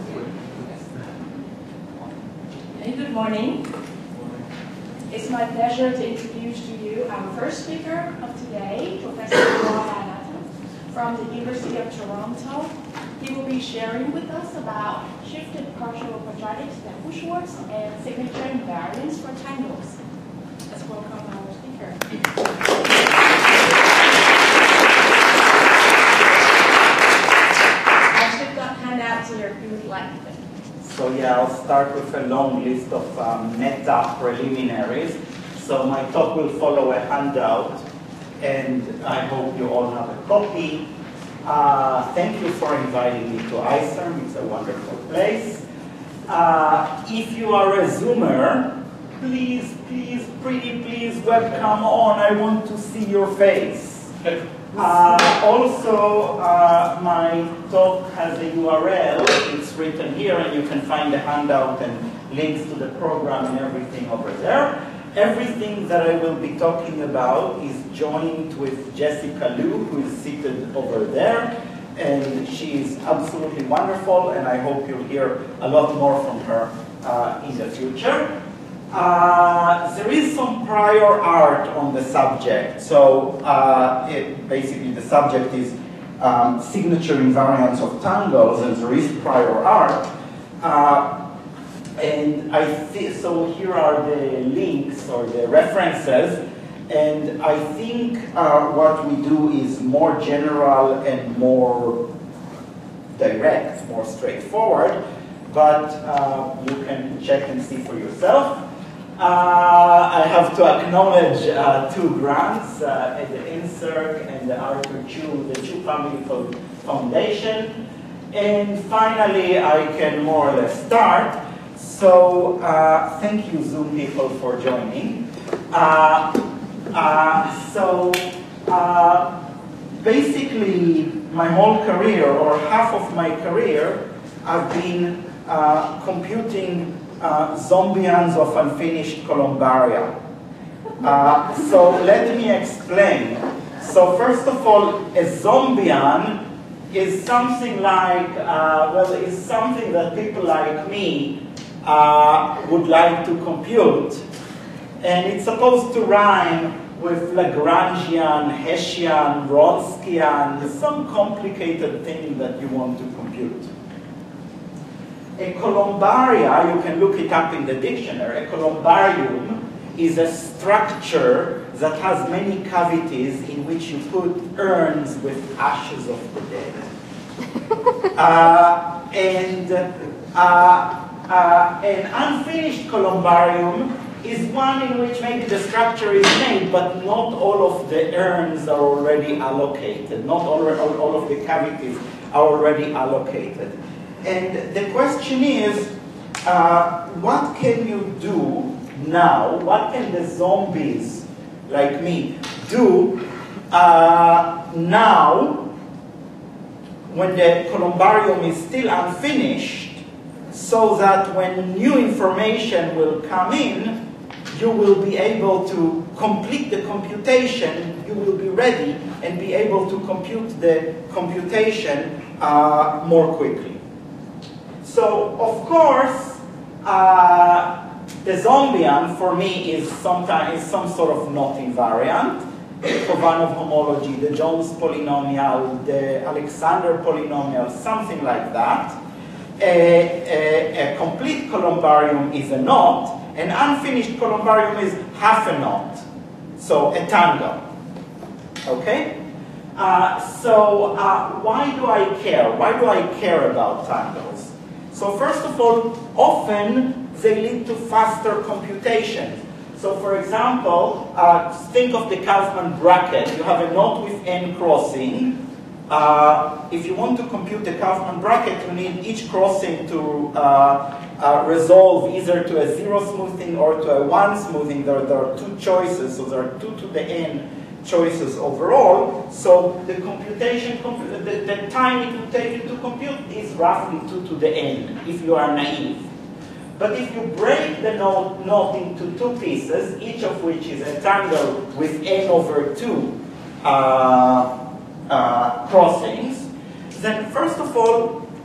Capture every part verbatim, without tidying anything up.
Hey, good morning. It's my pleasure to introduce to you our first speaker of today, Professor Joel Adams from the University of Toronto. He will be sharing with us about shifted partial quadratics and Bushworks and signature invariance for tangles. Let's welcome our speaker. I should got handouts here if you would like them. So yeah, I'll start with a long list of um, meta preliminaries. So my talk will follow a handout, and I hope you all have a copy. Uh, thank you for inviting me to I C E R M. It's a wonderful place. Uh, if you are a Zoomer, please, please, pretty please, webcam on. I want to see your face. Uh, also, uh, my talk has a U R L. It's written here, and you can find the handout and links to the program and everything over there. Everything that I will be talking about is joined with Jessica Liu, who is seated over there, and she is absolutely wonderful, and I hope you'll hear a lot more from her uh, in the future. Uh, there is some prior art on the subject. So uh, it, basically the subject is um, signature invariance of tangles, and there is prior art. Uh, and I think, so here are the links or the references, and I think uh, what we do is more general and more direct, more straightforward, but uh, you can check and see for yourself. Uh, I have to acknowledge uh, two grants uh, at the INSERC and the Arthur Chu, the Chu Family Foundation. And finally, I can more or less start. So uh, thank you, Zoom people, for joining. Uh, uh, so uh, basically, my whole career, or half of my career, I've been uh, computing Uh, zombians of unfinished columbaria. Uh, so let me explain. So first of all, a zombian is something like, uh, well, is something that people like me uh, would like to compute. And it's supposed to rhyme with Lagrangian, Hessian, Wronskian, some complicated thing that you want to compute. A columbaria, you can look it up in the dictionary, a columbarium is a structure that has many cavities in which you put urns with ashes of the dead. uh, and uh, uh, an unfinished columbarium is one in which maybe the structure is made, but not all of the urns are already allocated, not all, all, all of the cavities are already allocated. And the question is, uh, what can you do now? What can the zombies like me do uh, now when the columbarium is still unfinished, so that when new information will come in, you will be able to complete the computation, you will be ready and be able to compute the computation uh, more quickly. So, of course, uh, the zombian for me is sometimes some sort of knot invariant. The Kovanov homology, the Jones polynomial, the Alexander polynomial, something like that. A, a, a complete columbarium is a knot. An unfinished columbarium is half a knot, so a tangle. Okay? Uh, so uh, why do I care? Why do I care about tangles? So first of all, often they lead to faster computations. So for example, uh, think of the Kaufman bracket. You have a knot with n crossing. Uh, if you want to compute the Kaufman bracket, you need each crossing to uh, uh, resolve either to a zero smoothing or to a one smoothing. There, there are two choices, so there are two to the n choices overall. So the computation, the, the time it will take you to compute is roughly two to the n, if you are naive. But if you break the knot, knot into two pieces, each of which is a tangle with n over two uh, uh, crossings, then first of all,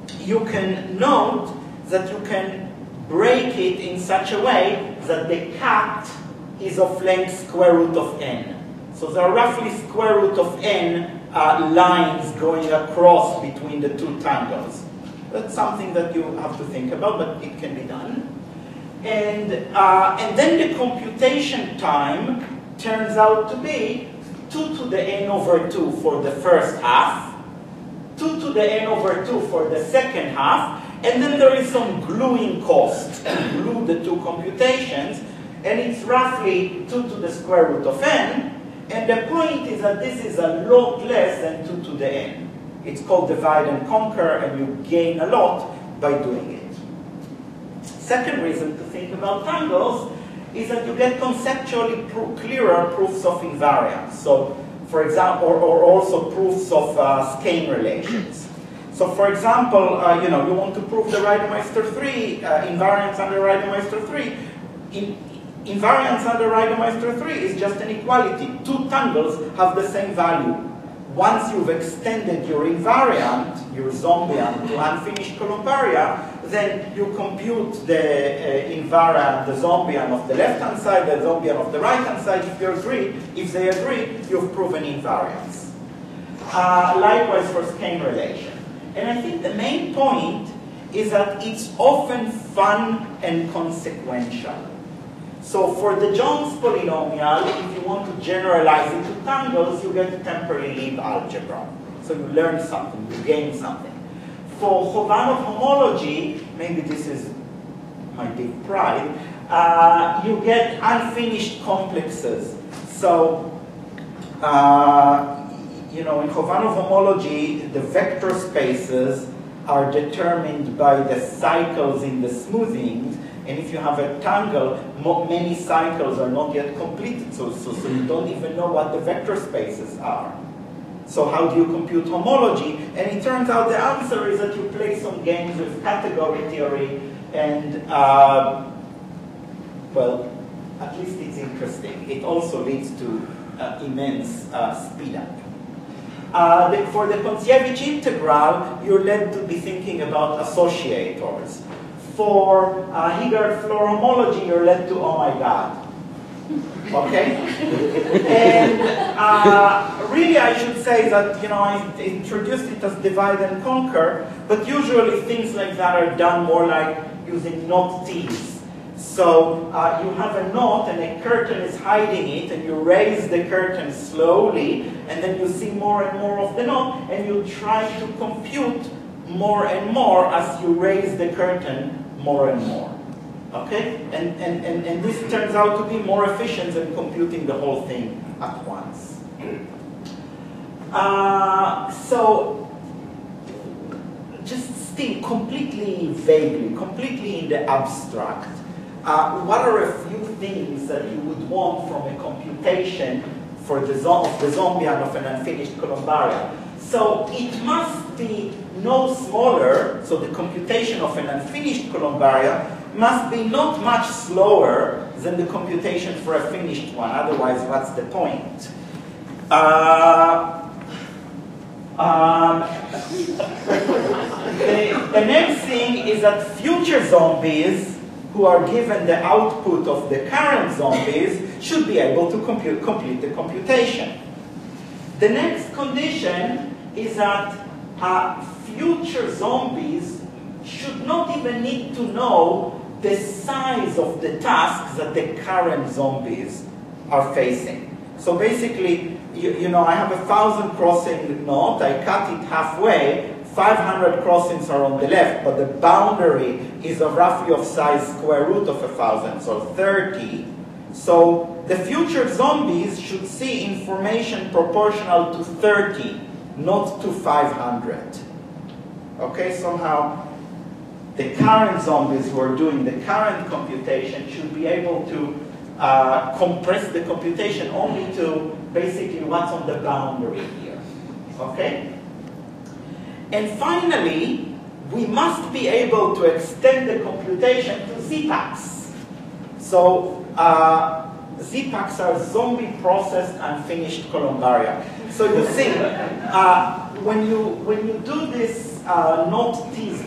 you can note that you can break it in such a way that the cut is of length square root of n. So there are roughly square root of n uh, lines going across between the two tangles. That's something that you have to think about, but it can be done. And, uh, and then the computation time turns out to be two to the n over two for the first half, two to the n over two for the second half, and then there is some gluing cost to glue the two computations, and it's roughly two to the square root of n, and the point is that this is a lot less than two to the n. It's called divide and conquer, and you gain a lot by doing it. Second reason to think about tangles is that you get conceptually pro clearer proofs of invariance. So, for example, or, or also proofs of uh, Skene relations. So, for example, uh, you know, you want to prove the Reidemeister three uh, invariance under Reidemeister three. In, invariance under Reidemeister three is just an equality. Two tangles have the same value. Once you've extended your invariant, your Zombian, to unfinished columbaria, then you compute the uh, invariant, the Zombian of the left-hand side, the Zombian of the right-hand side. If you agree, if they agree, you've proven invariance. Uh, likewise for Skene relation. And I think the main point is that it's often fun and consequential. So for the Jones polynomial, if you want to generalize it to tangles, you get temporary Lieb algebra. So you learn something, you gain something. For Chovanov homology, maybe this is my big pride, uh, you get unfinished complexes. So, uh, you know, in Chovanov homology, the vector spaces are determined by the cycles in the smoothing. And if you have a tangle, many cycles are not yet completed, so, so, so you don't even know what the vector spaces are. So how do you compute homology? And it turns out the answer is that you play some games with category theory, and, uh, well, at least it's interesting. It also leads to uh, immense uh, speed up. Uh, the, for the Kontsievich integral, you're led to be thinking about associators. For uh, Higard-Floor homology, you're led to, oh my God. Okay? And uh, really I should say that, you know, I introduced it as divide and conquer, but usually things like that are done more like using knot tees. So uh, you have a knot and a curtain is hiding it, and you raise the curtain slowly, and then you see more and more of the knot, and you try to compute more and more as you raise the curtain more and more. Okay? And, and, and, and this turns out to be more efficient than computing the whole thing at once. Uh, so, just still completely vaguely, completely in the abstract, uh, what are a few things that you would want from a computation for the, zo of the Zombian of an unfinished columbaria? So it must be no smaller, so the computation of an unfinished columbaria must be not much slower than the computation for a finished one, otherwise what's the point? Uh, um, the, the next thing is that future zombies who are given the output of the current zombies should be able to compute, complete the computation. The next condition is that uh, future zombies should not even need to know the size of the tasks that the current zombies are facing. So basically, you, you know, I have a thousand crossing knot, I cut it halfway, five hundred crossings are on the left, but the boundary is a roughly of size square root of a thousand, so thirty. So the future zombies should see information proportional to thirty, not to five hundred. Okay, somehow the current zombies who are doing the current computation should be able to uh, compress the computation only to basically what's on the boundary here. Okay? And finally, we must be able to extend the computation to Z-packs. So, uh, Z-packs are zombie processed unfinished columbaria. So you see, uh, when you when you do this uh, knot tease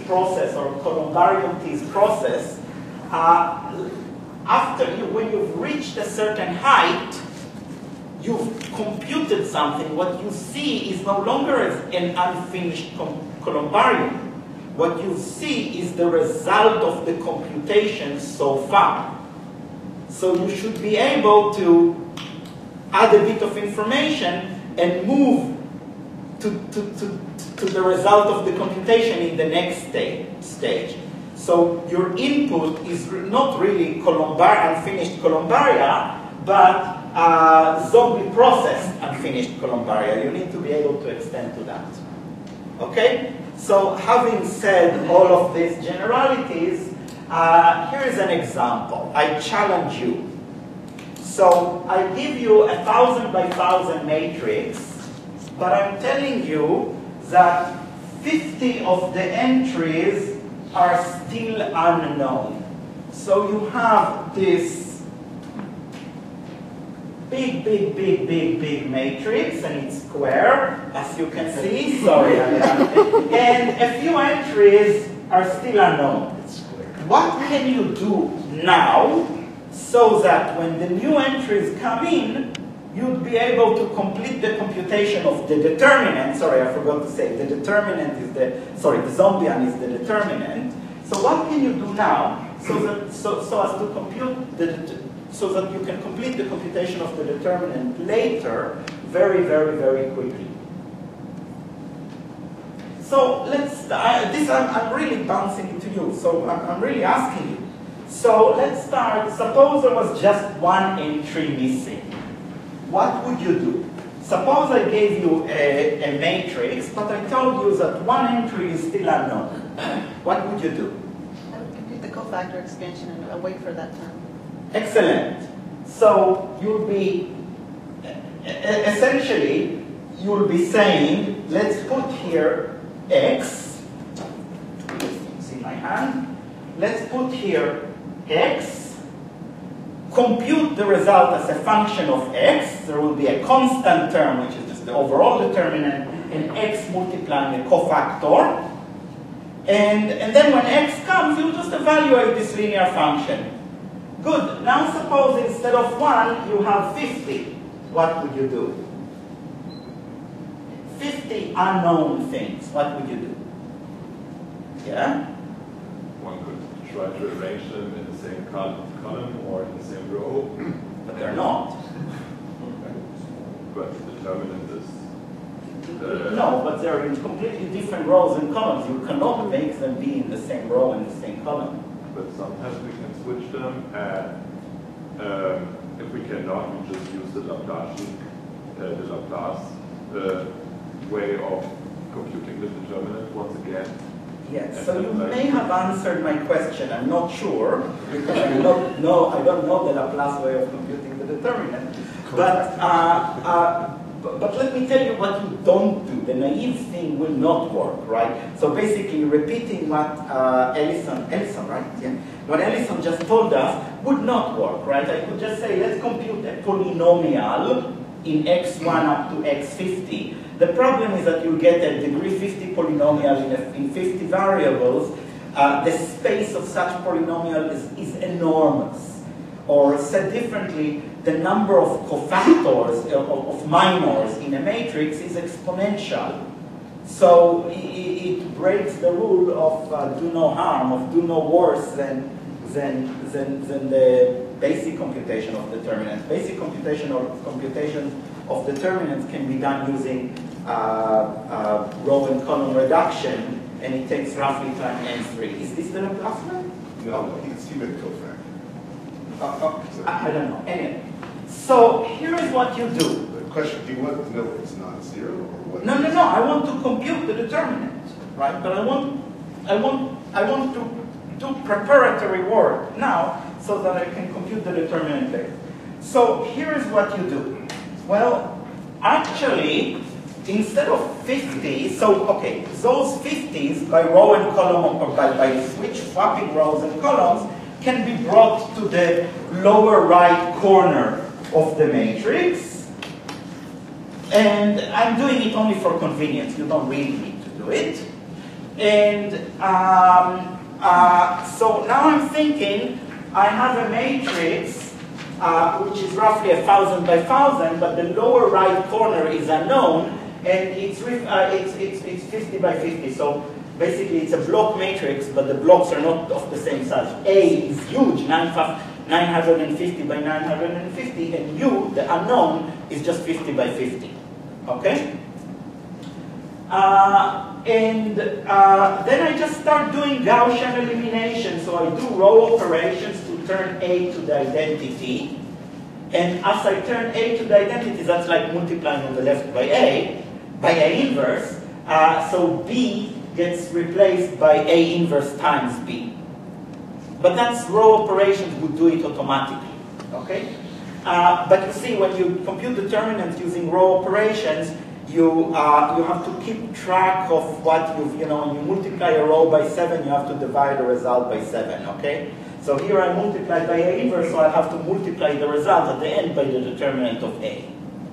process or columbarium-Tis process, uh, after you, when you've reached a certain height, you've computed something. What you see is no longer an unfinished columbarium. What you see is the result of the computation so far. So you should be able to add a bit of information and move to, to, to, to the result of the computation in the next stage. stage. So your input is not really columbar, unfinished columbaria, but uh, zombie processed unfinished columbaria. You need to be able to extend to that. Okay? So having said all of these generalities, uh, here is an example. I challenge you. So I give you a thousand by thousand matrix, but I'm telling you that fifty of the entries are still unknown. So you have this big, big, big, big, big matrix, and it's square, as you can see. Sorry, and a few entries are still unknown. What can you do now so that when the new entries come in, you'd be able to complete the computation of the determinant? Sorry, I forgot to say, the determinant is the, sorry, the Zombian is the determinant. So what can you do now so, that, so, so as to compute the, so that you can complete the computation of the determinant later very, very, very quickly? So let's, uh, this I'm, I'm really bouncing into you, so I'm, I'm really asking you. So let's start, suppose there was just one entry missing. What would you do? Suppose I gave you a, a matrix, but I told you that one entry is still unknown. What would you do? I would compute the cofactor expansion and uh, wait for that term. Excellent. So you'll be, essentially, you'll be saying, let's put here x, see my hand, let's put here x, compute the result as a function of x. There will be a constant term, which is just the overall determinant, and x multiplying a cofactor. And, and then when x comes, you'll just evaluate this linear function. Good. Now suppose instead of one, you have fifty. What would you do? fifty unknown things. What would you do? Yeah? One could try to arrange them in the same column or in the same row. But they're not. But the determinant is... Uh, no, but they're in completely different rows and columns. You cannot make them be in the same row and the same column. But sometimes we can switch them, and um, if we cannot, we just use the Laplacian, uh, the Laplace uh, way of computing the determinant once again. Yes, so you may have answered my question. I'm not sure, because I don't know, I don't know the Laplace way of computing the determinant. But, uh, uh, but, but let me tell you what you don't do. The naive thing will not work, right? So basically, repeating what uh, Ellison, Ellison, right? Yeah. What Ellison just told us would not work, right? I could just say, let's compute a polynomial in x one up to x fifty. The problem is that you get a degree fifty polynomial in, a, in fifty variables. Uh, the space of such polynomial is, is enormous. Or said differently, the number of cofactors, of, of minors in a matrix is exponential. So it, it breaks the rule of uh, do no harm, of do no worse than, than, than, than the basic computation of determinants. Basic computation of computation of determinants can be done using uh, uh, row and column reduction, and it takes roughly time n three. Is this the Laplace one? No, it's human cofactor. Uh, uh, I, I don't know. Anyway, so here is what you do. The question, do you want to know if it's non-zero or what? No, no, no. I want to compute the determinant, right? But I want, I want, I want to do preparatory work now so that I can compute the determinant later. So here is what you do. Well, actually, instead of fifty, so okay, those fifties by row and column or by, by switch swapping rows and columns can be brought to the lower right corner of the matrix. And I'm doing it only for convenience. You don't really need to do it. And um, uh, so now I'm thinking I have a matrix uh, which is roughly a thousand by thousand, but the lower right corner is unknown, and it's, uh, it's, it's, it's fifty by fifty. So basically it's a block matrix, but the blocks are not of the same size. A is huge, nine hundred fifty by nine hundred fifty, and U, the unknown, is just fifty by fifty. Okay? Uh, and uh, then I just start doing Gaussian elimination. So I do row operations to turn A to the identity. And as I turn A to the identity, that's like multiplying on the left by A, by A inverse. Uh, so B gets replaced by A inverse times B. But that's row operations would do it automatically. Okay? Uh, but you see, when you compute determinants using row operations, you uh, you have to keep track of what you've, you know, when you multiply a row by seven, you have to divide the result by seven, okay? So here I multiply by A inverse, so I have to multiply the result at the end by the determinant of A.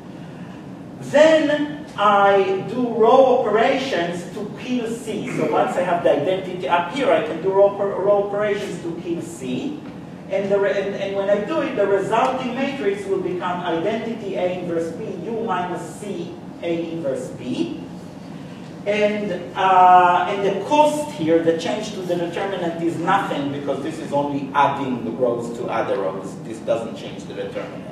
Then I do row operations to kill C. So once I have the identity up here, I can do row, row operations to kill C. And, the, and, and when I do it, the resulting matrix will become identity A inverse B, U minus C A inverse B. And, uh, and the cost here, the change to the determinant, is nothing, because this is only adding the rows to other rows. This doesn't change the determinant.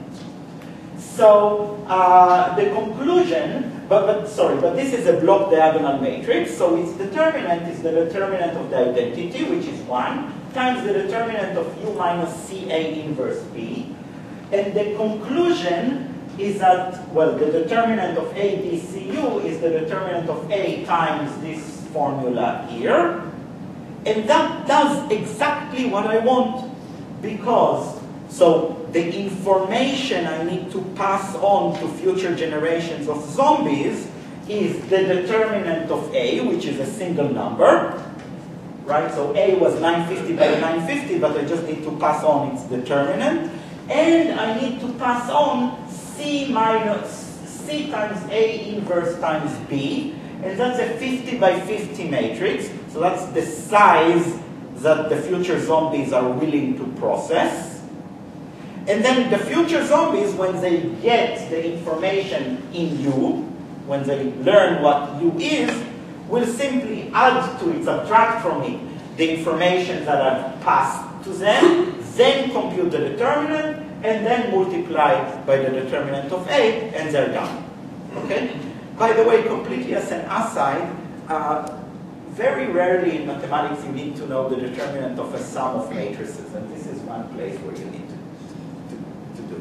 So uh, the conclusion, but, but sorry, but this is a block diagonal matrix, so its determinant is the determinant of the identity, which is one, times the determinant of U minus C A inverse B. And the conclusion is that, well, the determinant of A, B, C, U is the determinant of A times this formula here. And that does exactly what I want, because, so the information I need to pass on to future generations of zombies is the determinant of A, which is a single number, right? So A was nine fifty by nine fifty, but I just need to pass on its determinant. And I need to pass on C minus C times A inverse times B, and that's a fifty by fifty matrix. So that's the size that the future zombies are willing to process. And then the future zombies, when they get the information in U, when they learn what U is, will simply add to it, subtract from it, the information that I've passed to them, then compute the determinant, and then multiply by the determinant of A, and they're done. Okay? By the way, completely as an aside, uh, very rarely in mathematics you need to know the determinant of a sum of matrices, and this is one place where you need to, to, to do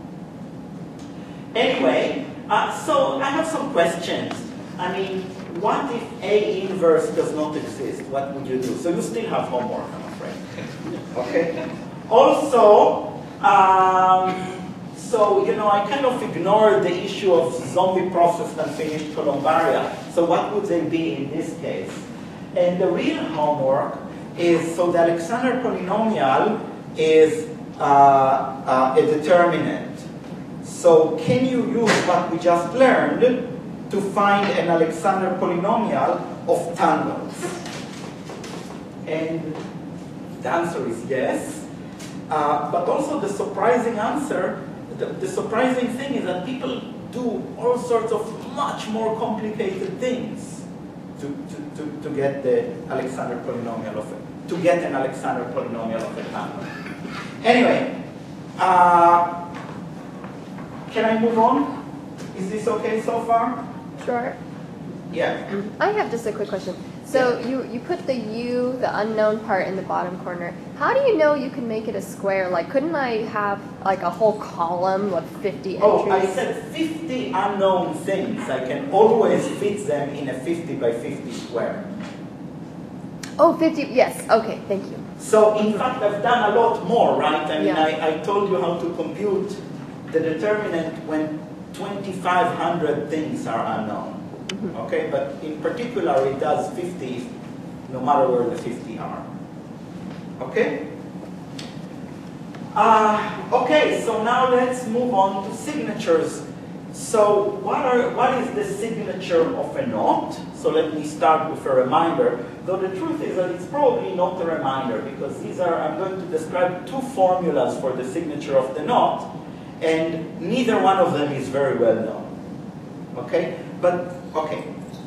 it. Anyway, uh, so I have some questions. I mean, what if A inverse does not exist? What would you do? So you still have homework, I'm afraid. Okay? Also, Um, so, you know, I kind of ignored the issue of zombie processed and finished columbaria. So what would they be in this case? And the real homework is, so the Alexander polynomial is uh, uh, a determinant. So can you use what we just learned to find an Alexander polynomial of tangles? And the answer is yes. Uh, but also the surprising answer, the, the surprising thing is that people do all sorts of much more complicated things to, to, to, to get the Alexander polynomial of it, to get an Alexander polynomial of a tangle. Anyway, uh, can I move on? Is this okay so far? Sure. Yeah. I have just a quick question. So you, you put the U, the unknown part, in the bottom corner. How do you know you can make it a square? Like, couldn't I have like a whole column with fifty entries? Oh, I said fifty unknown things. I can always fit them in a fifty by fifty square. Oh, fifty, yes. Okay, thank you. So, in fact, I've done a lot more, right? I mean, Yeah. I, I told you how to compute the determinant when twenty-five hundred things are unknown. Mm-hmm. Okay, but in particular, it does fifty, no matter where the fifty are. Okay? Uh, okay, so now let's move on to signatures. So what, are, what is the signature of a knot? So let me start with a reminder, though the truth is that it's probably not a reminder, because these are, I'm going to describe two formulas for the signature of the knot, and neither one of them is very well known. Okay? But, okay.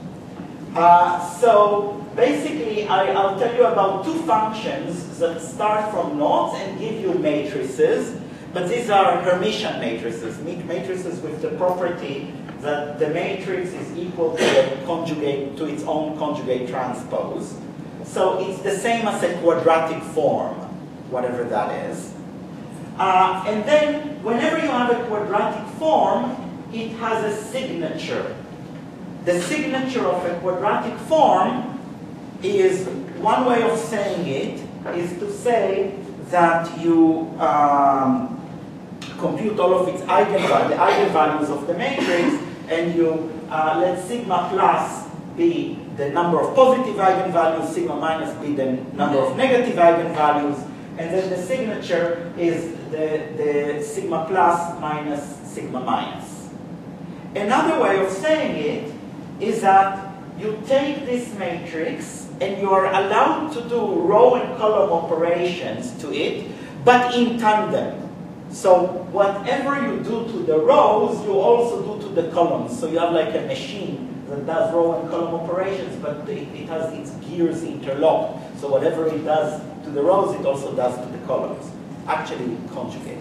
Uh, so basically, I, I'll tell you about two functions that start from knots and give you matrices. But these are Hermitian matrices, matrices with the property that the matrix is equal to the conjugate, to its own conjugate transpose. So it's the same as a quadratic form, whatever that is. Uh, and then, whenever you have a quadratic form, it has a signature. The signature of a quadratic form is, one way of saying it, is to say that you um, compute all of its eigenvalues, the eigenvalues of the matrix, and you uh, let sigma plus be the number of positive eigenvalues, sigma minus be the number of negative eigenvalues, and then the signature is the, the sigma plus minus sigma minus. Another way of saying it is that you take this matrix and you are allowed to do row and column operations to it, but in tandem. So whatever you do to the rows, you also do to the columns. So you have like a machine that does row and column operations, but it, it has its gears interlocked. So whatever it does to the rows, it also does to the columns. Actually, conjugate.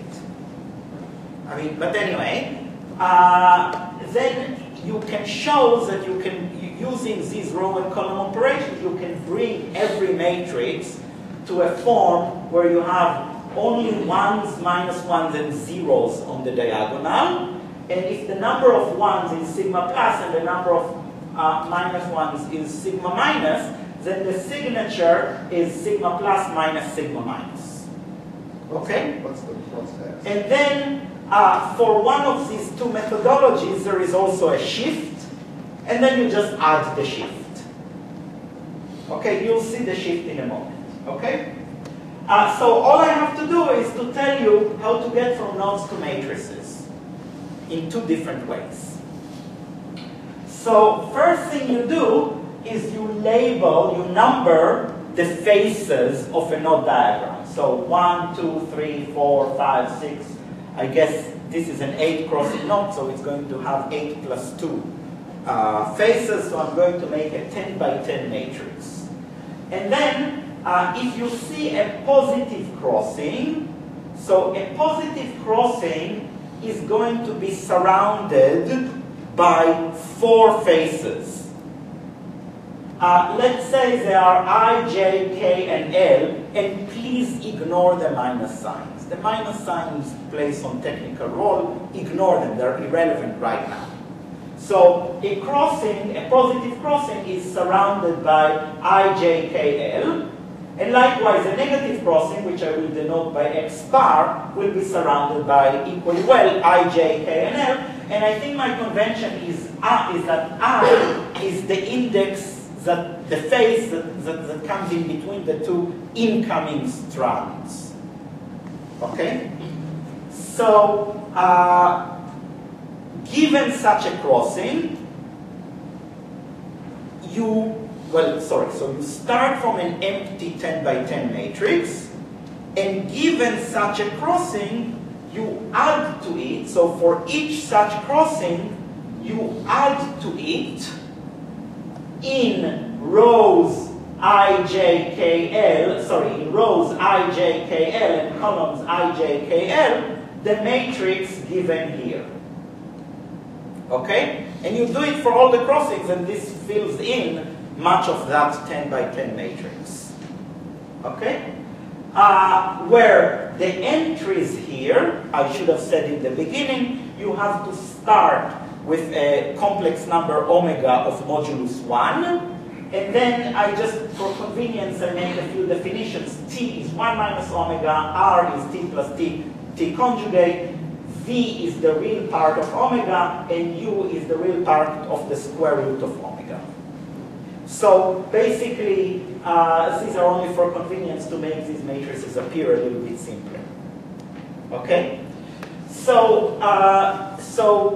I mean, but anyway, uh, then you can show that you can, using these row and column operations, you can bring every matrix to a form where you have only ones, minus ones, and zeros on the diagonal. And if the number of ones is sigma plus and the number of uh, minus ones is sigma minus, then the signature is sigma plus minus sigma minus. Okay? What's the plus S? And then uh, for one of these two methodologies, there is also a shift, and then you just add the shift. Okay? You'll see the shift in a moment. Okay? Uh, so all I have to do is to tell you how to get from nodes to matrices in two different ways. So first thing you do is you label, you number the faces of a node diagram. So one, two, three, four, five, six. I guess this is an eight crossing node, so it's going to have eight plus two uh, faces. So I'm going to make a ten by ten matrix. And then Uh, if you see a positive crossing, so a positive crossing is going to be surrounded by four faces. Uh, let's say there are I, J, K, and L, and please ignore the minus signs. The minus signs play some technical role. Ignore them, they're irrelevant right now. So a crossing, a positive crossing is surrounded by I, J, K, L. And likewise, a negative crossing, which I will denote by X bar, will be surrounded by equally well I, J, K, and L. And I think my convention is, uh, is that I is the index, that the face that, that, that comes in between the two incoming strands. Okay? So, uh, given such a crossing, you Well, sorry, so you start from an empty ten by ten matrix, and given such a crossing, you add to it, so for each such crossing, you add to it in rows I, J, K, L, sorry, in rows I, J, K, L, and columns I, J, K, L, the matrix given here. Okay? And you do it for all the crossings, and this fills in much of that ten by ten matrix. Okay? Uh, where the entries here, I should have said in the beginning, you have to start with a complex number omega of modulus one, and then I just, for convenience, I make a few definitions. T is one minus omega, R is T plus T, T conjugate, V is the real part of omega, and U is the real part of the square root of omega. So basically, uh, these are only for convenience to make these matrices appear a little bit simpler. Okay? So, uh, so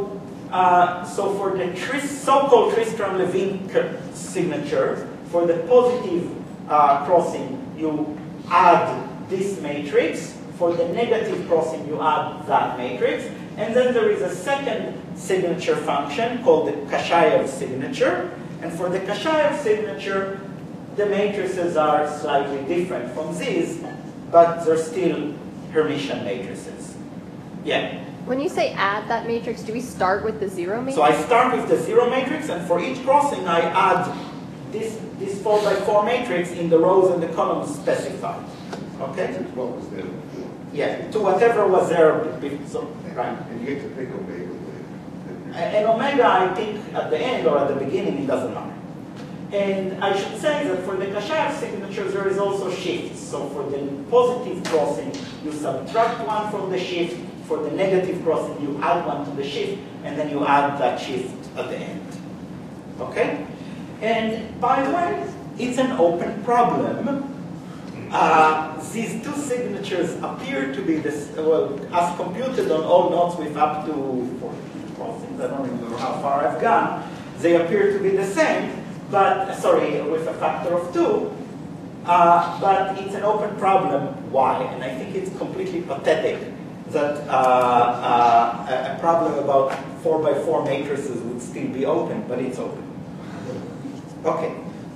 uh, so for the Tris, so-called Tristram-Levin signature, for the positive uh, crossing, you add this matrix. For the negative crossing, you add that matrix. And then there is a second signature function called the Kashayev signature. And for the Kashayev signature, the matrices are slightly different from these, but they're still Hermitian matrices. Yeah? When you say add that matrix, do we start with the zero matrix? So I start with the zero matrix, and for each crossing, I add this, this four by four matrix in the rows and the columns specified. Okay? And what was there before? Yeah, to whatever was there before. So, right. And you get to pick omega later. And omega, I think, at the end or at the beginning, it doesn't matter. And I should say that for the Kashayev signatures, there is also shifts. So for the positive crossing, you subtract one from the shift. For the negative crossing, you add one to the shift, and then you add that shift at the end. Okay? And by the way, it's an open problem. Uh, these two signatures appear to be this, well, as computed on all nodes with up to forty crossings, I don't remember how far I've gone, they appear to be the same, but, sorry, with a factor of two, uh, but it's an open problem. Why? And I think it's completely pathetic that uh, uh, a problem about four by four matrices would still be open, but it's open. Okay.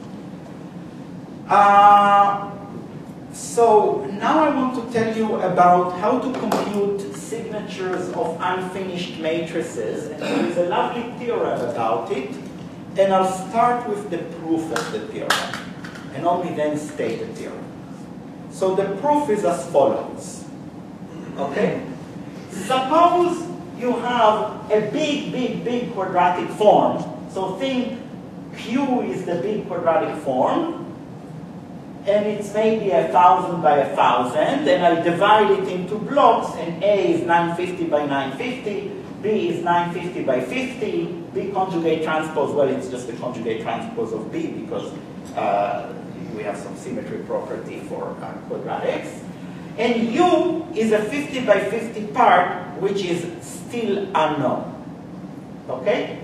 Uh, So now I want to tell you about how to compute signatures of unfinished matrices. And there is a lovely theorem about it. And I'll start with the proof of the theorem, and only then state the theorem. So the proof is as follows. Okay? Suppose you have a big, big, big quadratic form. So think Q is the big quadratic form. And it's maybe a thousand by a thousand, and I divide it into blocks, and A is nine fifty by nine fifty, B is nine fifty by fifty, B conjugate transpose, well, it's just the conjugate transpose of B because uh, we have some symmetry property for uh, quadratics. And U is a fifty by fifty part, which is still unknown. Okay?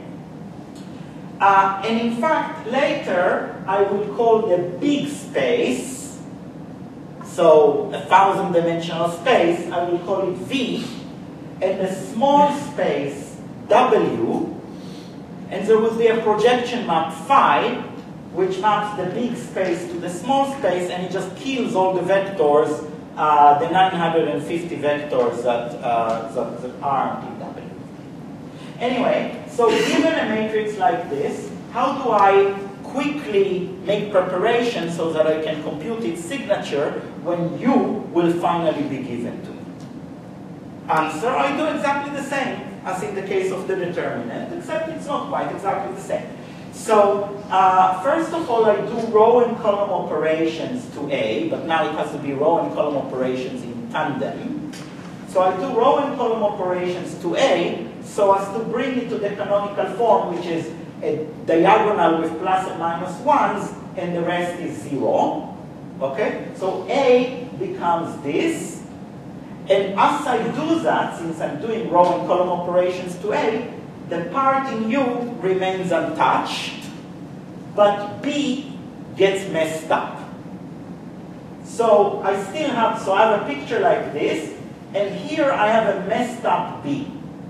Uh, and in fact, later, I will call the big space, so a thousand dimensional space, I will call it V, and the small space, W, and there will be a projection map phi, which maps the big space to the small space, and it just kills all the vectors, uh, the nine hundred fifty vectors that, uh, that, that are in W. Anyway, so given a matrix like this, how do I quickly make preparation so that I can compute its signature when U will finally be given to me? Answer, I do exactly the same as in the case of the determinant, except it's not quite exactly the same. So, uh, first of all, I do row and column operations to A, but now it has to be row and column operations in tandem. So I do row and column operations to A, so as to bring it to the canonical form, which is a diagonal with plus and minus ones, and the rest is zero. Okay? So A becomes this, and as I do that, since I'm doing row and column operations to A, the part in U remains untouched, but B gets messed up. So I still have, so I have a picture like this, and here I have a messed up B.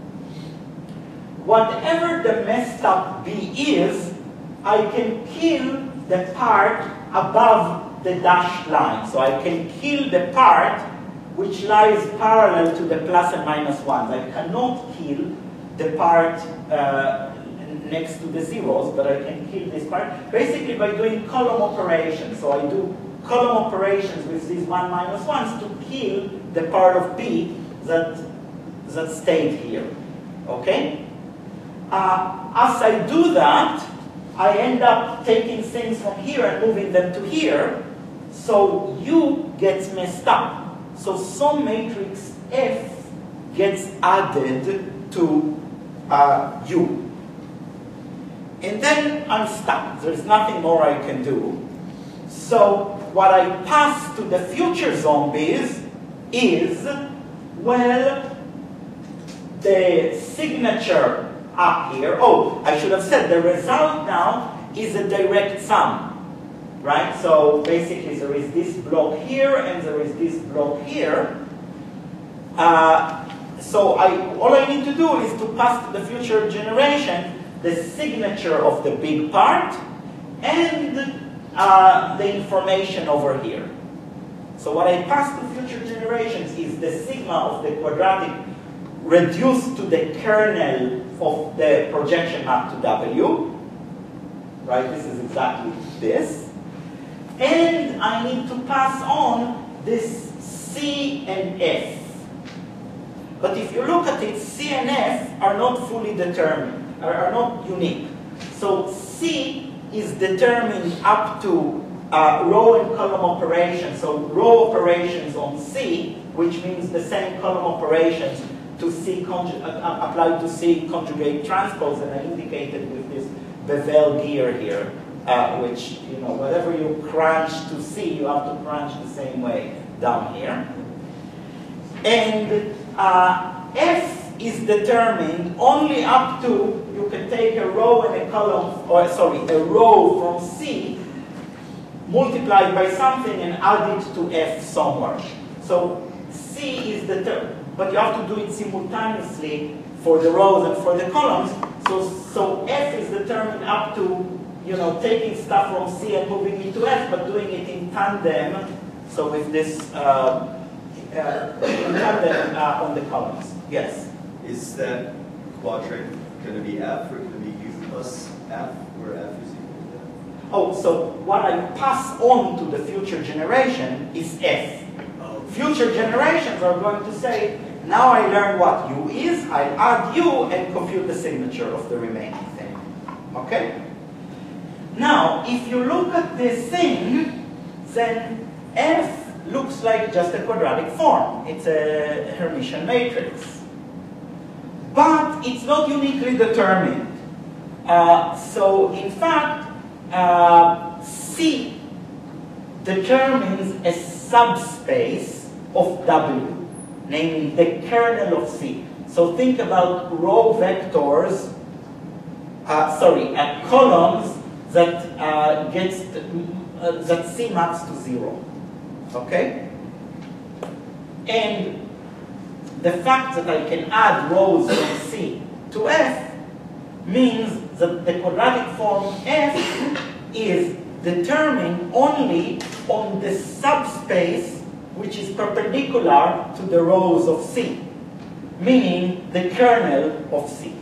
Whatever the messed up B is, I can kill the part above the dashed line. So I can kill the part which lies parallel to the plus and minus ones. I cannot kill the part uh, next to the zeros, but I can kill this part basically by doing column operations. So I do column operations with these one minus ones to kill the part of B that, that stayed here. Okay? Uh, as I do that, I end up taking things from here and moving them to here, so U gets messed up. So some matrix F gets added to uh, U. And then I'm stuck. There's nothing more I can do. So what I pass to the future zombies is, well, the signature up here. Oh, I should have said the result now is a direct sum, right? So basically there is this block here and there is this block here. Uh, so I, all I need to do is to pass to the future generation the signature of the big part and uh, the information over here. So what I pass to future generations is the sigma of the quadratic reduced to the kernel of the projection map to W. Right, this is exactly this. And I need to pass on this C and F. But if you look at it, C and F are not fully determined, are, are not unique. So C is determined up to uh, row and column operations. So row operations on C, which means the same column operations to C uh, applied to C conjugate transpose, and I indicated with this bevel gear here, uh, which, you know, whatever you crunch to C, you have to crunch the same way down here. And uh, F is determined only up to, you can take a row and a column, or sorry, a row from C, multiplied by something and add it to F somewhere. So C is determined, but you have to do it simultaneously for the rows and for the columns. So, so F is determined up to, you know, taking stuff from C and moving it to F, but doing it in tandem. So with this, uh, uh, in tandem uh, on the columns. Yes? Is that quadrant going to be F or going to be U plus F, where F is equal to F? Oh, so what I pass on to the future generation is F. Oh. Future generations are going to say, now I learn what U is, I add U and compute the signature of the remaining thing. Okay? Now, if you look at this thing, then F looks like just a quadratic form. It's a Hermitian matrix. But it's not uniquely determined. Uh, so, in fact, uh, C determines a subspace of W, namely the kernel of C. So think about row vectors, uh, sorry, uh, columns that uh, gets the, uh, that C maps to zero. Okay? And the fact that I can add rows from C to F means that the quadratic form F is determined only on the subspace which is perpendicular to the rows of C, meaning the kernel of C.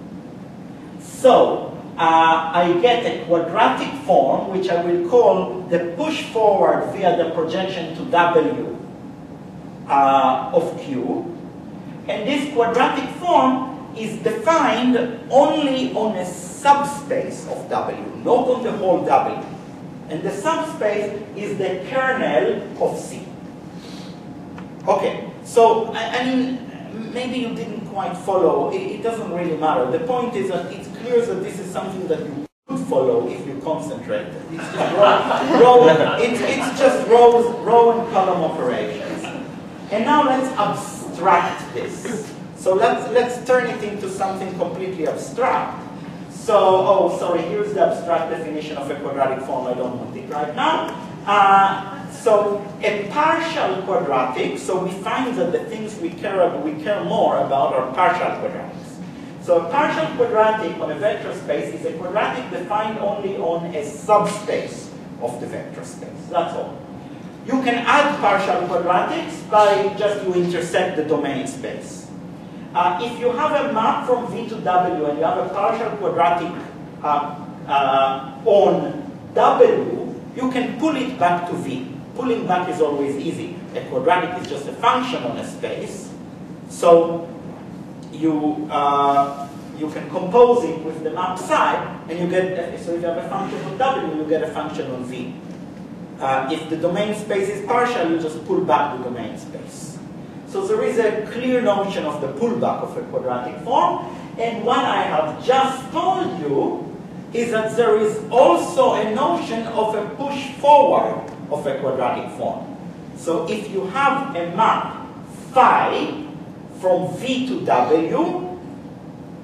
So, uh, I get a quadratic form, which I will call the push forward via the projection to W uh, of Q. And this quadratic form is defined only on a subspace of W, not on the whole W. And the subspace is the kernel of C. Okay, so, I, I mean, maybe you didn't quite follow. It, it doesn't really matter. The point is that it's clear that this is something that you could follow if you concentrate. It's just row, row, it's, it's just rows, row and column operations. And now let's abstract this. So let's, let's turn it into something completely abstract. So, oh, sorry, here's the abstract definition of a quadratic form. I don't want it right now. Uh, so, a partial quadratic, so we find that the things we care, about, we care more about are partial quadratics. So, a partial quadratic on a vector space is a quadratic defined only on a subspace of the vector space. That's all. You can add partial quadratics by just you intersect the domain space. Uh, if you have a map from V to W and you have a partial quadratic uh, uh, on W, you can pull it back to V. Pulling back is always easy. A quadratic is just a function on a space. So you, uh, you can compose it with the map psi, and you get, a, so if you have a function on W, you get a function on V. Uh, if the domain space is partial, you just pull back the domain space. So there is a clear notion of the pullback of a quadratic form, and what I have just told you is that there is also a notion of a push forward of a quadratic form. So if you have a map phi from V to W,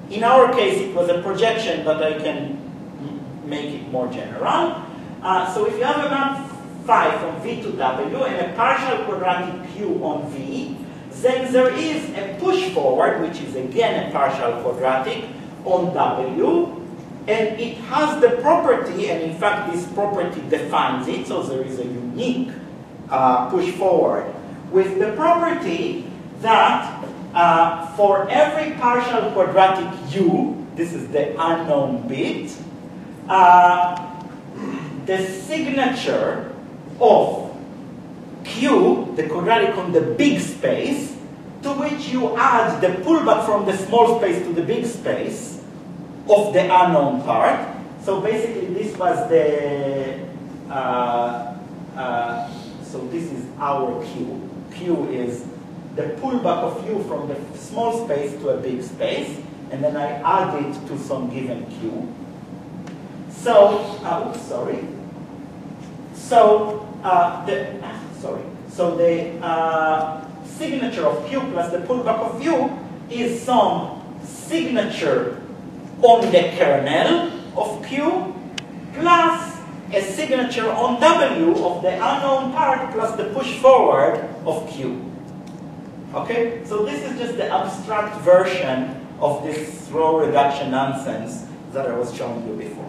In our case, it was a projection, but I can make it more general. Uh, so if you have a map phi from V to W and a partial quadratic Q on V, then there is a push forward, which is again a partial quadratic, on W, and it has the property, and in fact this property defines it, so there is a unique uh, push forward, with the property that uh, for every partial quadratic U, this is the unknown bit, uh, the signature of Q, the quadratic on the big space, to which you add the pullback from the small space to the big space of the unknown part. So basically this was the, uh, uh, so this is our Q. Q is the pullback of U from the small space to a big space, and then I add it to some given Q. So, uh, oops, sorry. So, uh, the, sorry. So the uh, signature of Q plus the pullback of U is some signature on the kernel of Q plus a signature on W of the unknown part plus the push forward of Q. Okay? So this is just the abstract version of this row reduction nonsense that I was showing you before.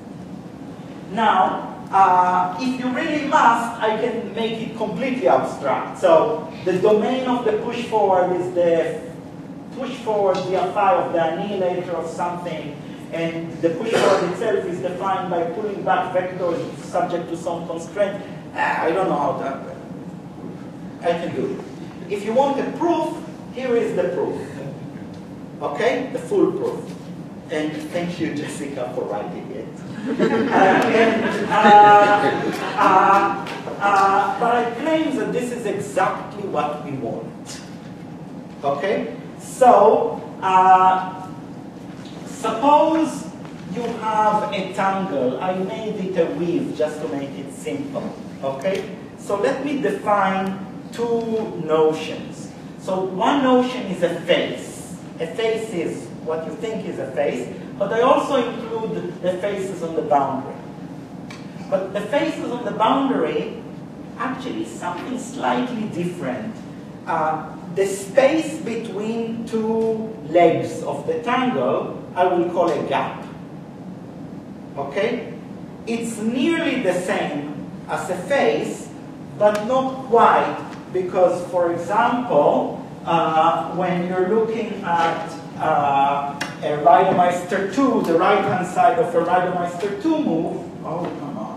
Now, uh, if you really must, I can make it completely abstract. So the domain of the push forward is the push forward via phi of the annihilator of something, and the push forward itself is defined by pulling back vectors subject to some constraint. Ah, I don't know how that works. I can do it. If you want a proof, here is the proof. Okay? The full proof. And thank you, Jessica, for writing it. uh, and, uh, uh, uh, but I claim that this is exactly what we want. Okay? So, uh, suppose you have a tangle. I made it a weave just to make it simple. Okay? So let me define two notions. So one notion is a face. A face is what you think is a face, but I also include the faces on the boundary. But the faces on the boundary actually is something slightly different. Uh, the space between two legs of the tangle, I will call a gap. Okay? It's nearly the same as a face, but not quite, because, for example, uh, when you're looking at uh, a Reidemeister two, the right-hand side of a Reidemeister two move, oh, come on.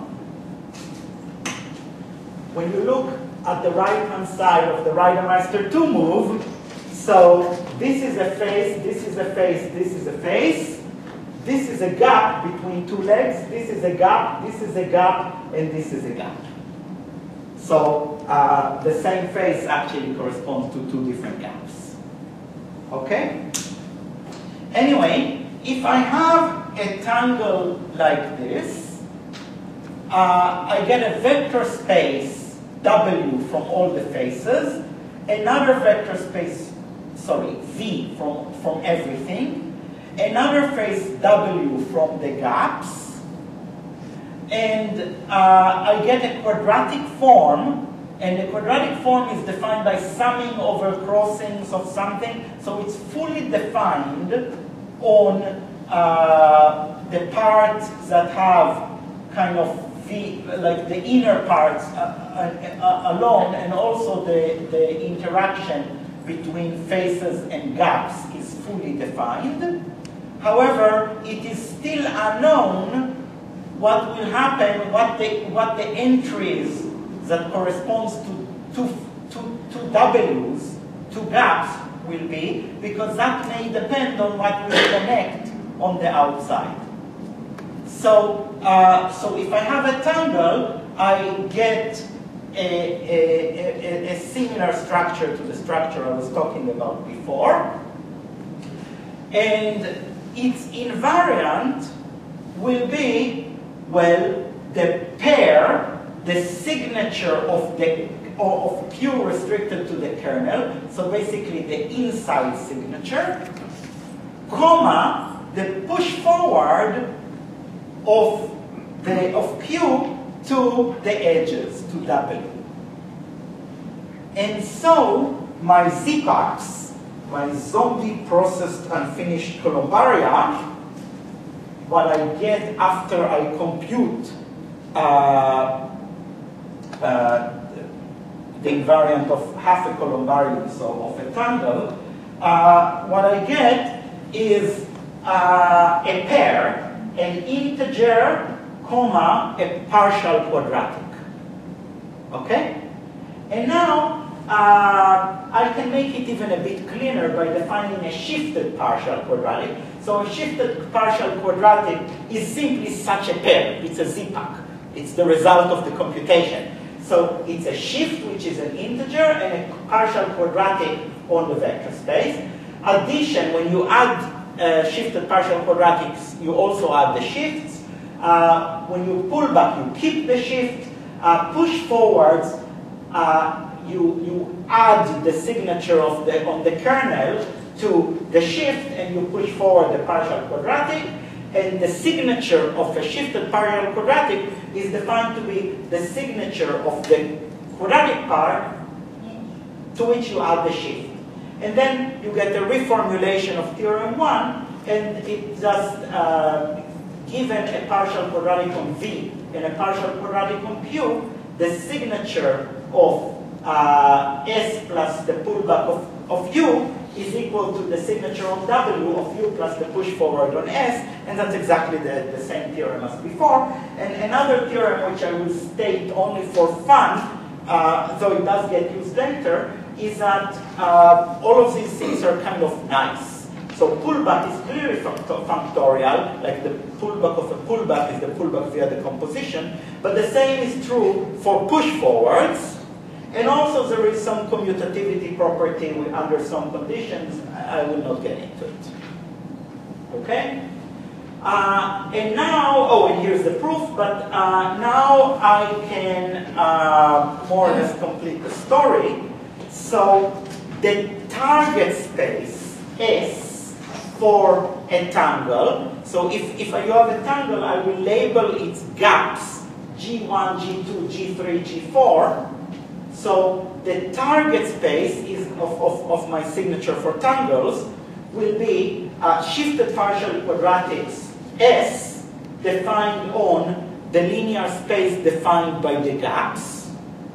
When you look at the right-hand side of the Reidemeister two move, so this is a face, this is a face, this is a face, this is a gap between two legs, this is a gap, this is a gap, and this is a gap. So uh, the same face actually corresponds to two different gaps. Okay? Anyway, if I have a tangle like this, uh, I get a vector space W from all the faces, another vector space, sorry, V from, from everything, another face W from the gaps, and uh, I get a quadratic form, and the quadratic form is defined by summing over crossings of something, so it's fully defined on uh, the parts that have kind of V, like the inner parts uh, uh, alone, and also the, the interaction between faces and gaps is fully defined. However, it is still unknown what will happen, what the, what the entries that corresponds to two, two, two W's, two gaps will be, because that may depend on what will connect on the outside. So, uh, so if I have a tangle, I get a, a, a, a similar structure to the structure I was talking about before. And its invariant will be, well, the pair, the signature of the of Q restricted to the kernel, so basically the inside signature, comma, the push forward of, the, of Q to the edges, to W. And so my Z-Pax, my zombie processed unfinished columbaria, what I get after I compute uh, uh, the invariant of half a columbarium, so of a tangle, uh, what I get is uh, a pair, an integer, comma, a partial quadratic. Okay? And now, uh, I can make it even a bit cleaner by defining a shifted partial quadratic. So a shifted partial quadratic is simply such a pair. It's a Z-Pack. It's the result of the computation. So it's a shift, which is an integer, and a partial quadratic on the vector space. Addition, when you add uh, shifted partial quadratics, you also add the shifts. Uh, when you pull back, you keep the shift. Uh, push forwards, uh, you, you add the signature of the, on the kernel to the shift, and you push forward the partial quadratic. And the signature of a shifted partial quadratic is defined to be the signature of the quadratic part to which you add the shift. And then you get a reformulation of theorem one, and it just, uh, given a partial quadratic on V and a partial quadratic on Q, the signature of uh, S plus the pullback of, of U is equal to the signature of W of U plus the push forward on S, and that's exactly the, the same theorem as before. And another theorem which I will state only for fun, uh, though it does get used later, is that uh, all of these things are kind of nice. So pullback is clearly functorial, like the pullback of a pullback is the pullback via the composition, but the same is true for push forwards. And also there is some commutativity property under some conditions. I will not get into it. Okay? Uh, and now, oh, and here's the proof, but uh, now I can uh, more or less complete the story. So the target space is for a tangle. So if, if you have a tangle, I will label its gaps G one, G two, G three, G four. So the target space is of, of, of my signature for tangles will be uh, shifted partial quadratics S defined on the linear space defined by the gaps.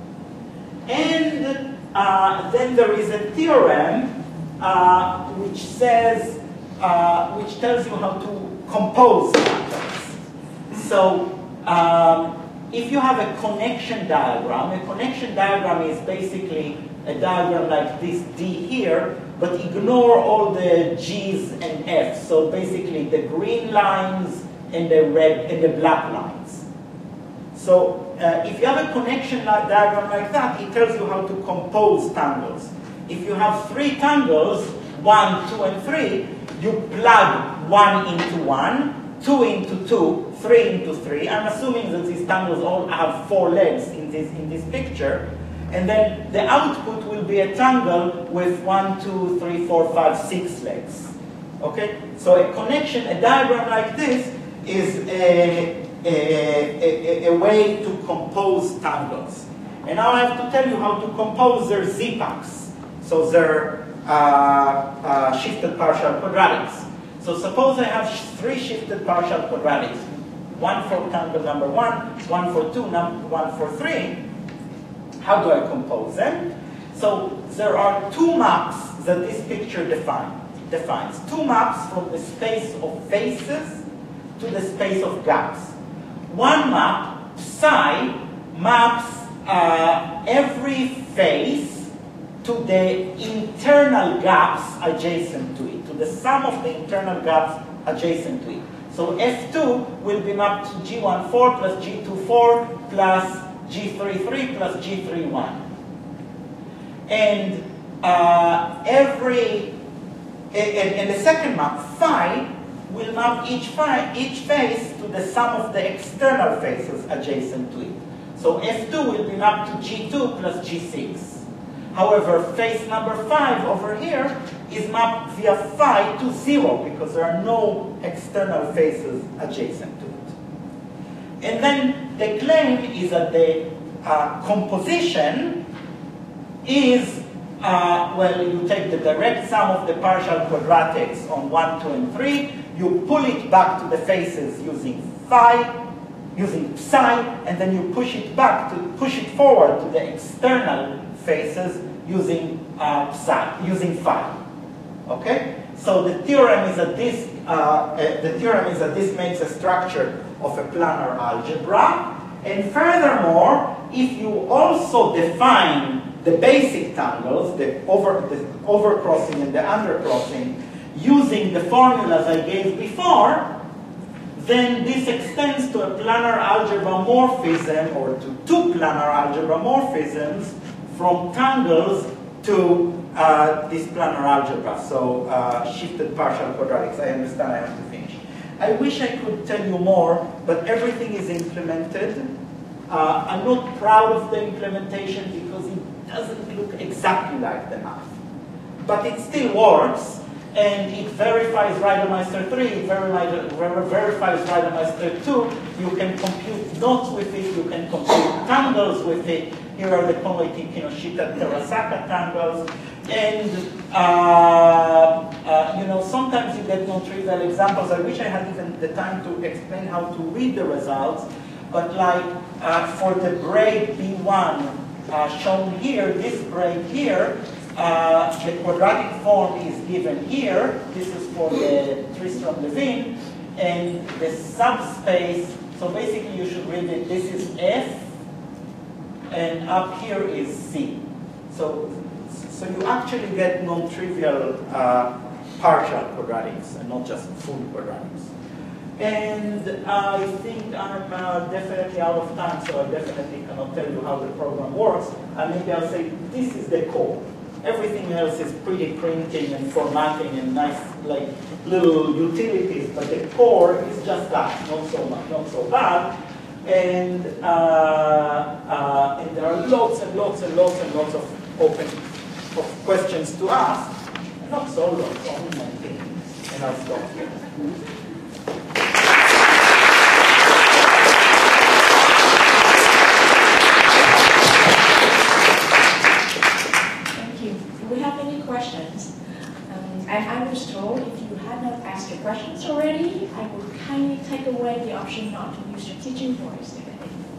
And uh, then there is a theorem uh, which says, uh, which tells you how to compose tangles. So um, if you have a connection diagram, a connection diagram is basically a diagram like this D here, but ignore all the G's and F's. So basically the green lines and the red and the black lines. So uh, if you have a connection diagram like that, it tells you how to compose tangles. If you have three tangles, one, two, and three, you plug one into one, two into two, three into three. I'm assuming that these tangles all have four legs in this, in this picture. And then the output will be a tangle with one, two, three, four, five, six legs. Okay? So a connection, a diagram like this is a, a, a, a way to compose tangles. And now I have to tell you how to compose their Z-Packs. So their uh, uh, shifted partial quadratics. So suppose I have three shifted partial quadratics, one for tangle number one, one for two, one for three. How do I compose them? So there are two maps that this picture define, defines. Two maps from the space of faces to the space of gaps. One map, psi, maps uh, every face to the internal gaps adjacent to it, to the sum of the internal gaps adjacent to it. So F two will be mapped to G one four plus G two four plus G three three plus G three one. And uh, every, and, and the second map, phi, will map each, phi, each face to the sum of the external faces adjacent to it. So F two will be mapped to G two plus G six. However, face number five over here is mapped via phi to zero because there are no external faces adjacent to it. And then the claim is that the uh, composition is, uh, well, you take the direct sum of the partial quadratics on one, two, and three, you pull it back to the faces using phi, using psi, and then you push it back, to push it forward to the external faces using uh, psi, using phi. Okay? So the theorem is that this, uh, uh, the theorem is that this makes a structure of a planar algebra. And furthermore, if you also define the basic tangles, the, over, the overcrossing and the undercrossing, using the formulas I gave before, then this extends to a planar algebra morphism, or to two planar algebra morphisms from tangles to uh, this planar algebra. So uh, shifted partial quadratics. I understand I have to finish. I wish I could tell you more, but everything is implemented. Uh, I'm not proud of the implementation because it doesn't look exactly like the math. But it still works, and it verifies Reidemeister three, it verifies Reidemeister two. You can compute knots with it, you can compute tangles with it. Here are the Konrad Kinoshita Terasaka tangles. And, uh, uh, you know, sometimes you get non-trivial examples. I wish I had even the time to explain how to read the results. But like uh, for the braid B one uh, shown here, this braid here, uh, the quadratic form is given here. This is for the Tristram-Levin. And the subspace, so basically you should read it, this is F, and up here is C. So, so you actually get non-trivial uh, partial quadratics and not just full quadratics. And I think I'm uh, definitely out of time, so I definitely cannot tell you how the program works. And maybe I'll say this is the core. Everything else is pretty printing and formatting and nice, like little utilities, but the core is just that, not so much, not so bad. And, uh, uh, and there are lots and lots and lots and lots of open of questions to ask. Not so lots, only nineteen. And I'll stop here. Thank you. Do we have any questions? Um, and I was told if you had not asked your questions already, I would kindly take away the option not to use your teaching voice today.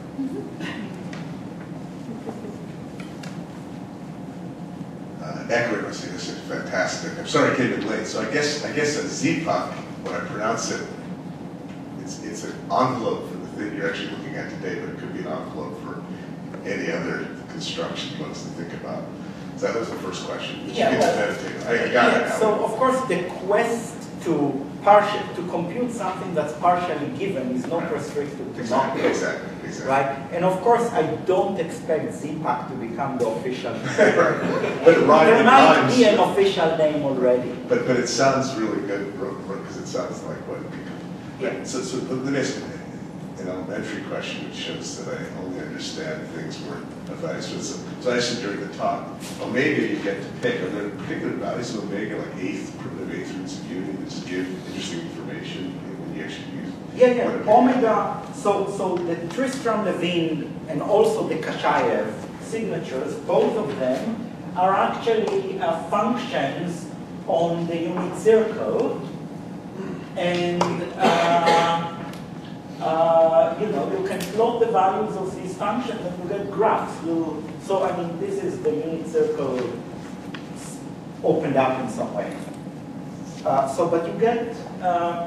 Uh, echoing, I say this is fantastic. I'm sorry I came in late. So I guess I guess a Z P U C, when I pronounce it, it's it's an envelope for the thing you're actually looking at today, but it could be an envelope for any other construction you want us to think about. So that was the first question. Did Yeah, you get well, to meditate? I, I got yeah, it now. So of course the quest to partial to compute something that's partially given is not restricted to Exactly, not exactly, exactly. right? And of course I don't expect Z PAC to become the official name. But it rhymes. There It might rhymes. be an official name already. But but it sounds really good because it sounds like what it becomes. Yeah. So so let me ask an elementary question, which shows that I only understand things where advice. So, so I said during the talk, omega you get to pick. Are there particular values of omega, like eighth, primitive eighth roots of unity, that just give interesting information when you actually use? Yeah, yeah. Omega. So so the Tristram-Levin and also the Kashayev signatures, both of them are actually uh, functions on the unit circle, and. Uh, Uh, you know, you can plot the values of these functions and you get graphs. You, so, I mean, this is the unit circle opened up in some way. Uh, so, but you get, uh,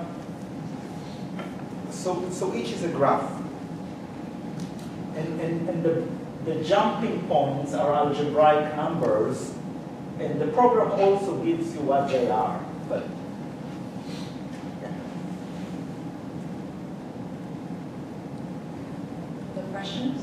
so, so each is a graph. And, and, and the, the jumping points are algebraic numbers, and the program also gives you what they are. But Questions?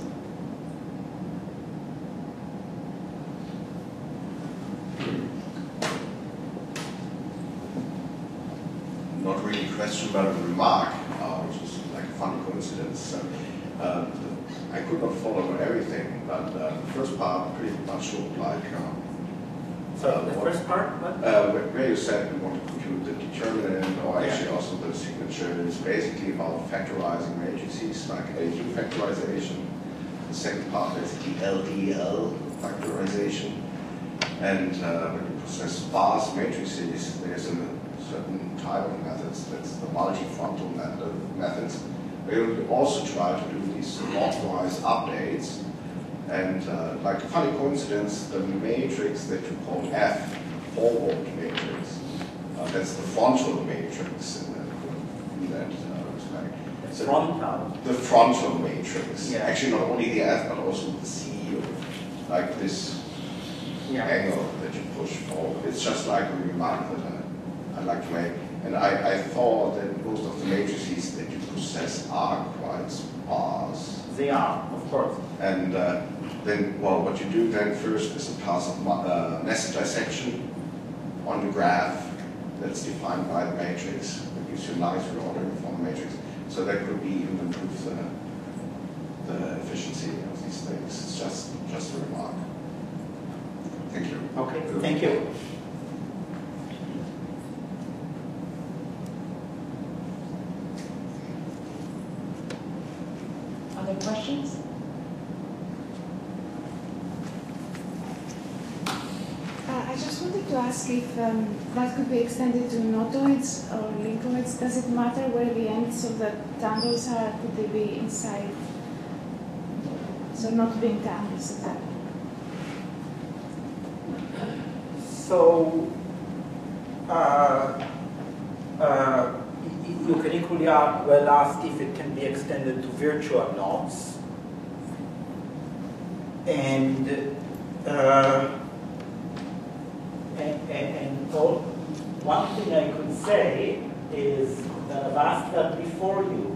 Not really a question, but a remark, uh, which is like a funny coincidence. Uh, uh, I could not follow everything, but uh, the first part pretty much looked like uh, So Uh, the what- first part, what? Uh, where where you said we want to compute the determinant, or Yeah. actually also the signature, is basically about factorizing matrices, like A U factorization. The second part is the L D L factorization. And uh, when you process sparse matrices, there's a certain type of methods, that's the multifrontal method, methods, where you also try to do these lotwise updates. And uh, like a funny coincidence, the matrix that you call F, forward matrix, uh, that's the frontal matrix in that, in that uh, respect. The So frontal. the frontal matrix. Yeah. Actually, not only the F, but also the C, like this Yeah. angle that you push forward. It's just like a remark that I, I like to make. And I, I thought that most of the matrices that you process are quite sparse. They are, of course. And uh, then, well, what you do then first is a pass of uh, nested dissection on the graph that's defined by the matrix. That gives you a nice reordering from the matrix. So that could be even improve the, the efficiency of these things. It's just, just a remark. Thank you. Okay, thank you. Other questions? Uh, I just wanted to ask if um, that could be extended to notoids or linkoids. Does it matter where the ends of the tangles are? Could they be inside? So not being tangles exactly. So, uh, uh, you can equally well ask if it can be extended to virtual knots. And, uh, and, and, and all, one thing I could say is that I've asked that before you.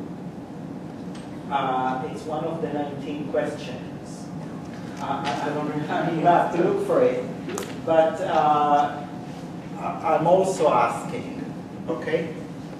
Uh, it's one of the nineteen questions. Uh, I, I don't know, you have to look for it. But uh, I- I'm also asking, okay?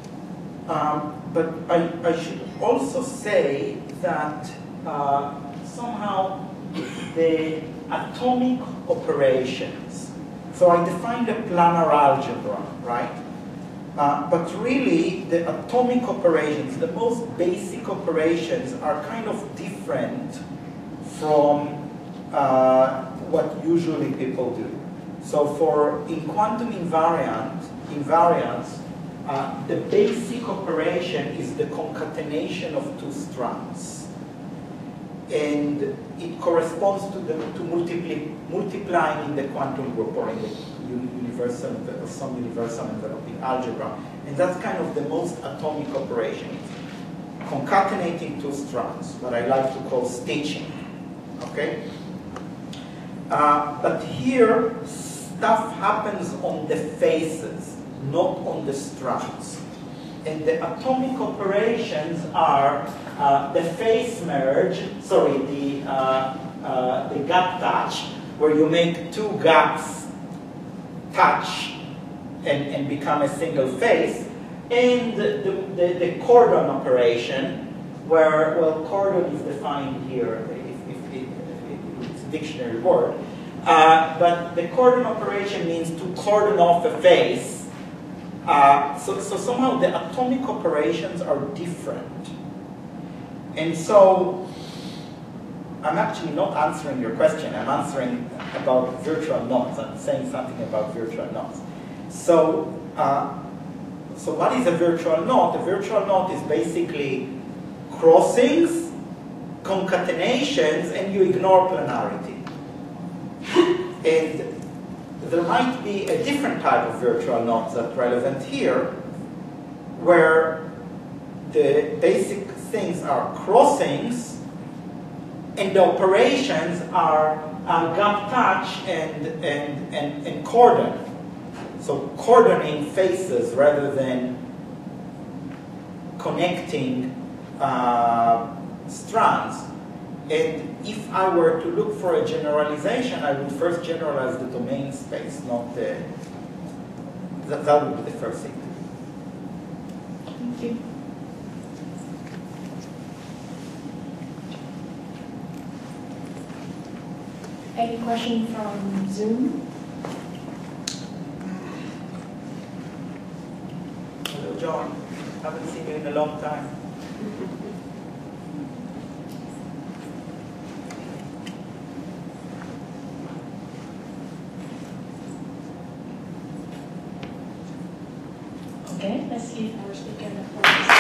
Um, but I, I should also say that uh, somehow the atomic operations, so I defined a planar algebra, right? Uh, but really, the atomic operations, the most basic operations, are kind of different from uh, what usually people do. So for in quantum invariant, invariance, uh, the basic operation is the concatenation of two strands. And it corresponds to, the, to multiply, multiplying in the quantum group or in the universal, or some universal enveloping algebra. And that's kind of the most atomic operation. Concatenating two strands, what I like to call stitching. Okay? Uh, but here, stuff happens on the faces, not on the strands. And the atomic operations are uh, the phase merge, sorry, the, uh, uh, the gap touch, where you make two gaps touch and, and become a single phase, and the, the, the cordon operation, where, well, cordon is defined here, if, if, if, if it's a dictionary word, uh, but the cordon operation means to cordon off a phase. Uh, so, so somehow the atomic operations are different. And so, I'm actually not answering your question, I'm answering about virtual knots. I'm saying something about virtual knots. So, uh, so what is a virtual knot? A virtual knot is basically crossings, concatenations, and you ignore planarity. And there might be a different type of virtual knots that's relevant here, where the basic things are crossings, and the operations are uh, gap touch and, and, and, and cordon. So cordoning faces rather than connecting uh, strands. And if I were to look for a generalization, I would first generalize the domain space, not the, that, that would be the first thing. Thank you. Any question from Zoom? John. Haven't seen you in a long time. Okay, let's give our speaker the floor.